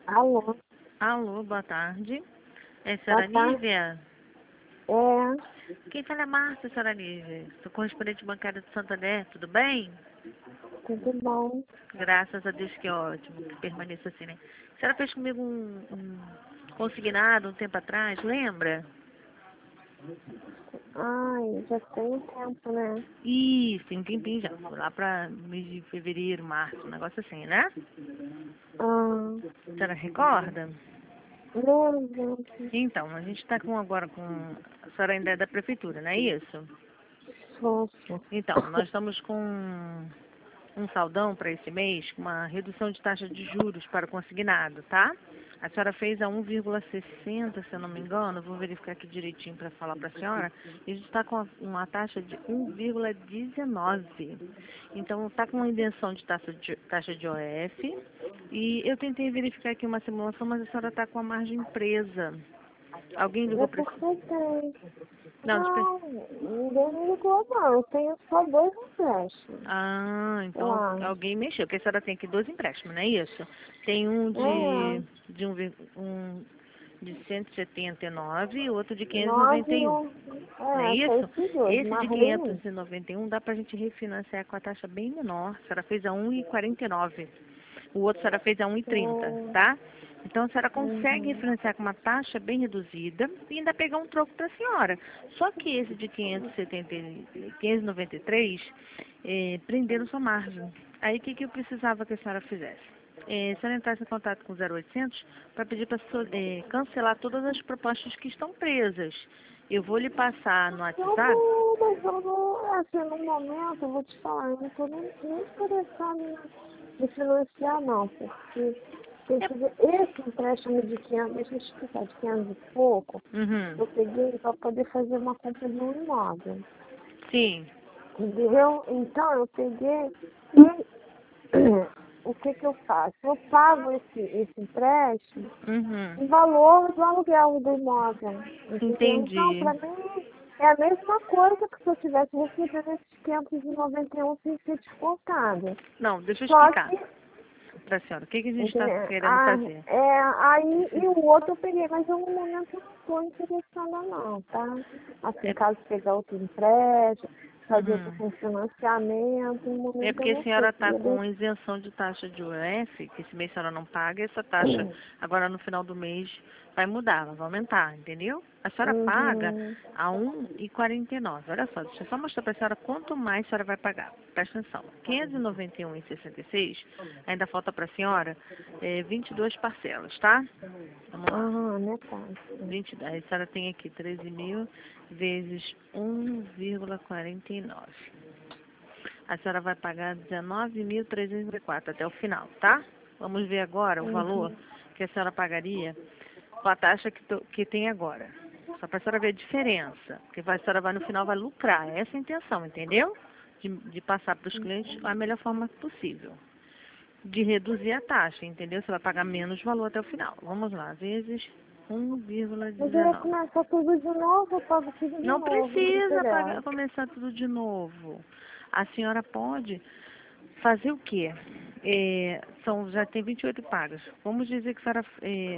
Alô, Alô, boa tarde. É a boa senhora tarde. Lívia? É, Quem fala é Márcia, senhora Lívia. Sou correspondente bancária do Santander, tudo bem? tudo bom? Graças a Deus, que ótimo, que permaneça assim, né? A senhora fez comigo um consignado um tempo atrás, lembra? Ai, já tem um tempo, né? Isso, tem um tempinho já. Foi lá para mês de fevereiro, março, um negócio assim, né? Ah, A senhora recorda? lembro, Então, a gente está agora com... A senhora ainda é da prefeitura, não é isso? fofo. Então, nós estamos com um saldão para esse mês, com uma redução de taxa de juros para o consignado, tá? A senhora fez a 1,60, se eu não me engano, vou verificar aqui direitinho para falar para a senhora. E a gente está com uma taxa de 1,19. Então, está com uma isenção de taxa de OF. E eu tentei verificar aqui uma simulação, mas a senhora está com a margem presa. Alguém É ligou para... porque tem. Não, Não, ninguém me ligou, não. Eu tenho só 2 empréstimos. Ah, Eu então acho. alguém mexeu, porque a senhora tem aqui 2 empréstimos, não é isso? Tem um É, um de 179 e outro de 9 e 591, um. não é Foi isso? esses dois, Esse de Marlene. 591 dá pra gente refinanciar com a taxa bem menor. A senhora fez a 1,49. O outro a senhora fez a 1,30, tá? Então a senhora consegue Uhum. refinanciar com uma taxa bem reduzida e ainda pegar um troco para a senhora. Só que esse de 593 prenderam sua margem. Aí o que eu precisava que a senhora fizesse? Se a senhora entrasse em contato com o 0800 para pedir para cancelar todas as propostas que estão presas. Eu vou lhe passar no WhatsApp. Mas eu não, assim, no momento, eu vou te falar, eu não estou nem interessada em financiar, não, porque tem que ver, esse empréstimo de 500, deixa eu explicar, de 500 e pouco, Uhum. eu peguei para poder fazer uma compra de um imóvel, Sim. entendeu? Então, eu peguei e o que eu faço? Eu pago esse empréstimo Uhum. o valor do aluguel do imóvel, entendeu? Então, Entendi. para mim, é a mesma coisa que se eu tivesse recebido esses 591 sem ser descontado. Não, deixa eu Só explicar que, para a senhora. O que a gente está entendeu? querendo fazer? Aí, e o outro eu peguei, mas eu no momento não estou interessada não, tá? Assim, É, caso pegar outro empréstimo, fazer outro uhum. financiamento, no É momento eu porque a não sei. senhora está com isenção de taxa de UF, que esse mês a senhora não paga, essa taxa agora no final do mês vai mudar, ela vai aumentar, entendeu? A senhora paga Uhum. a 1,49. Olha só, deixa eu só mostrar para a senhora quanto mais a senhora vai pagar. Presta atenção. 591,66, ainda falta para a senhora 22 parcelas, tá? Vamos lá. Metade. 20, a senhora tem aqui 13 mil vezes 1,49. A senhora vai pagar 19.304 até o final, tá? Vamos ver agora o valor Uhum. que a senhora pagaria com a taxa que tem agora. Só para a senhora ver a diferença. Porque a senhora vai no final vai lucrar. Essa é a intenção, entendeu? De passar para os clientes a melhor forma possível. De reduzir a taxa, entendeu? Você vai pagar menos valor até o final. Vamos lá, vezes Mas eu ia 1,19. começar tudo de novo, eu pago tudo de Não novo, não precisa interessa. começar tudo de novo. A senhora pode fazer o quê? Já tem 28 pagas. Vamos dizer que a senhora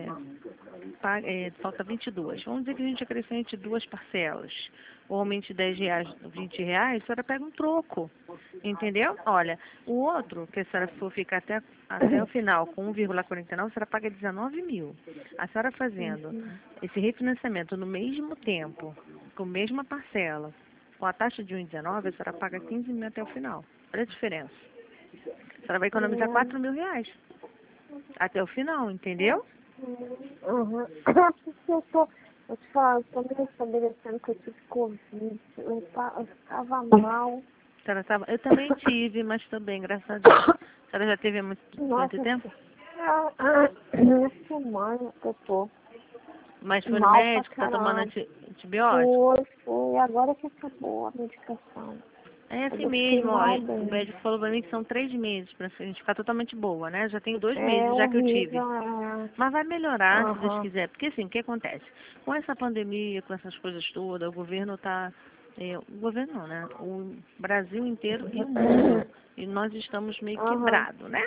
falta 22. Vamos dizer que a gente acrescente duas parcelas. Ou aumente R$ 10, R$ 20, a senhora pega um troco. Entendeu? Olha, o outro, que a senhora for ficar até o final com 1,49, a senhora paga 19 mil. A senhora fazendo Uhum. esse refinanciamento no mesmo tempo, com a mesma parcela, com a taxa de 1,19, a senhora paga 15 mil até o final. Olha a diferença. A senhora vai economizar R$ 4.000 até o final, entendeu? Uhum. Porque eu te falo, eu tô me estabelecendo que eu tive Covid, eu estava mal. A senhora eu também tive, mas também, graças a Deus. A senhora já teve há muito Nossa, tempo? minha semana que eu tô Mas foi no mal pra médico, tá tomando caramba. antibiótico? Foi, agora que acabou a medicação. É Mas assim eu fiquei mesmo, ó. mal O bem. médico falou pra mim que são 3 meses pra gente ficar totalmente boa, né? Já tenho 2 meses É já que eu tive. horrível, é. Mas vai melhorar, se Deus Aham. quiser. Porque assim, o que acontece? Com essa pandemia, com essas coisas todas, o governo tá... o governo não, né? O Brasil inteiro e o mundo. E nós estamos meio Aham. quebrados, né?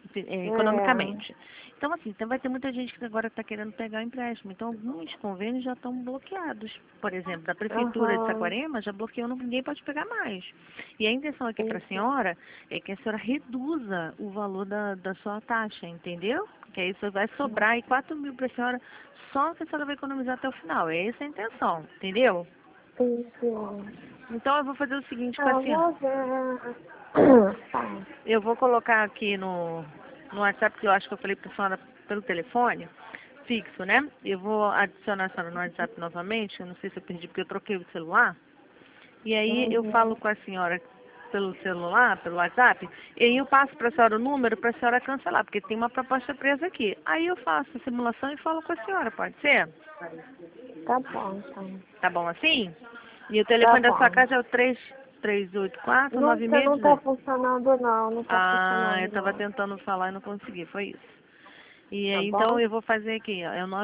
economicamente. Então, assim, então vai ter muita gente que agora está querendo pegar empréstimo. Então, alguns convênios já estão bloqueados. Por exemplo, da Prefeitura de Aham. Saquarema já bloqueou, ninguém pode pegar mais. E a intenção aqui para a Entendi. senhora é que a senhora reduza o valor da sua taxa, entendeu? Que aí isso vai sobrar aí 4 mil para a senhora, só que a senhora vai economizar até o final. É essa a intenção, entendeu? Entendi. Então, eu vou fazer o seguinte com a Eu senhora. vou ver. Tá. Eu vou colocar aqui no WhatsApp, que eu acho que eu falei para a senhora pelo telefone, fixo, né? Eu vou adicionar a senhora no WhatsApp novamente, eu não sei se eu perdi porque eu troquei o celular. E aí eu falo Uhum. com a senhora pelo celular, pelo WhatsApp, e aí eu passo para a senhora o número para a senhora cancelar, porque tem uma proposta presa aqui. Aí eu faço a simulação e falo com a senhora, pode ser? Tá bom, então. Tá bom assim? E o Tá telefone da sua bom. casa é o 3384 Não, você não tá 9618. funcionando, não. Não tá Ah, eu funcionando, estava não. tentando falar e não consegui, foi isso. E Tá aí, então bom? eu vou fazer aqui, ó, é o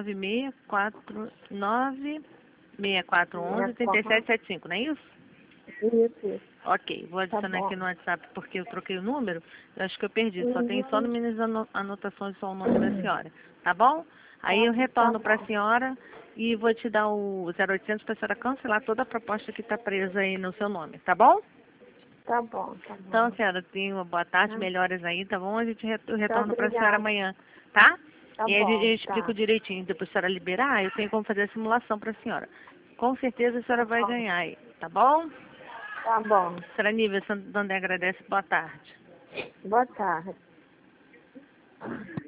64. 964-9-6775, não é isso? Isso. Ok, vou Tá adicionar aqui bom. no WhatsApp porque eu troquei o número, eu acho que eu perdi, só tem só Uhum. no minhas anotações só o nome da senhora, tá bom? Aí eu Tá retorno para a bom. senhora e vou te dar o 0800 para a senhora cancelar toda a proposta que está presa aí no seu nome, tá bom? Tá bom, tá Então, bom. senhora, tenha uma boa tarde, Tá? melhoras aí, tá bom? A gente eu Tá, retorno para a senhora obrigada. amanhã, tá? Tá E aí bom, eu explico tá. direitinho, depois a senhora liberar, eu tenho como fazer a simulação para a senhora. Com certeza a Tá senhora vai bom. ganhar aí, tá bom? Tá bom. Senhora Nívia, Santo André agradece, boa tarde. Boa tarde.